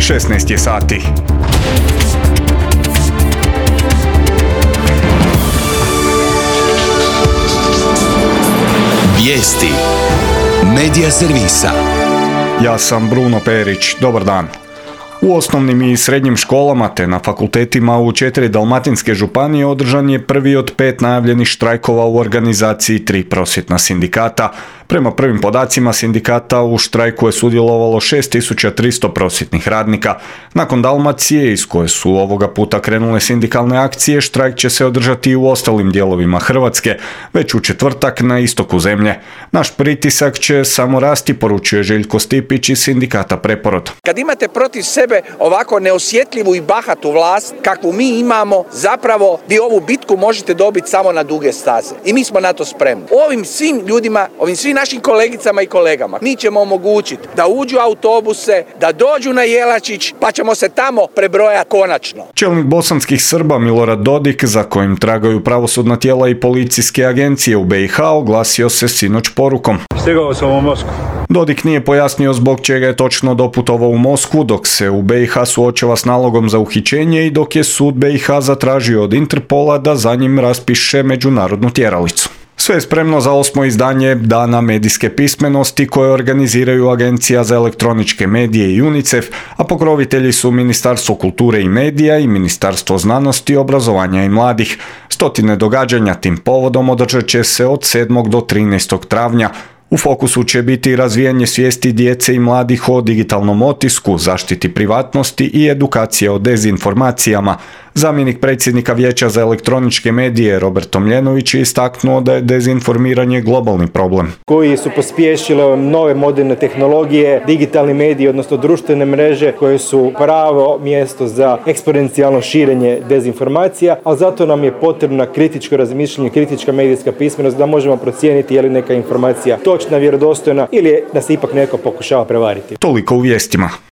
16 je sati. Vijesti Medija servisa. Ja sam Bruno Perić. Dobar dan. U osnovnim i srednjim školama te na fakultetima u 4 dalmatinske županije održan je prvi od 5 najavljenih štrajkova u organizaciji 3 prosvjetna sindikata. Prema prvim podacima sindikata u štrajku je sudjelovalo 6300 prosvjetnih radnika. Nakon Dalmacije, iz koje su ovoga puta krenule sindikalne akcije, štrajk će se održati i u ostalim dijelovima Hrvatske, već u četvrtak na istoku zemlje. Naš pritisak će samo rasti, poručuje Željko Stipić iz sindikata Preporod. Kad imate protiv sebe ovako neosjetljivu i bahatu vlast kakvu mi imamo, zapravo vi ovu bitku možete dobiti samo na duge staze. I mi smo na to spremni. Ovim svim ljudima, ovim svim našim kolegicama i kolegama, mi ćemo omogućiti da uđu u autobuse, da dođu na Jelačić, pa ćemo se tamo prebrojati konačno. Čelnik bosanskih Srba Milorad Dodik, za kojim tragaju pravosudna tijela i policijske agencije u BiH, oglasio se sinoć porukom. Stigao sam u Moskvu. Dodik nije pojasnio zbog čega je točno doputovao u Moskvu, dok se u BiH suočava s nalogom za uhićenje i dok je sud BiH zatražio od Interpola da za njim raspiše međunarodnu tjeralicu. Sve je spremno za 8. izdanje Dana medijske pismenosti koje organiziraju Agencija za elektroničke medije i UNICEF, a pokrovitelji su Ministarstvo kulture i medija i Ministarstvo znanosti, obrazovanja i mladih. Stotine događanja tim povodom održat će se od 7. do 13. travnja. U fokusu će biti razvijanje svijesti djece i mladih o digitalnom otisku, zaštiti privatnosti i edukacija o dezinformacijama. Zamjenik predsjednika Vijeća za elektroničke medije Robert Tomljenović je istaknuo da je dezinformiranje globalni problem. Koji su pospješile nove moderne tehnologije, digitalni mediji, odnosno društvene mreže koje su pravo mjesto za eksponencijalno širenje dezinformacija, ali zato nam je potrebna kritičko razmišljanje, kritička medijska pismenost da možemo procijeniti je li neka informacija točna, vjerodostojna ili da se ipak neko pokušava prevariti. Toliko u vijestima.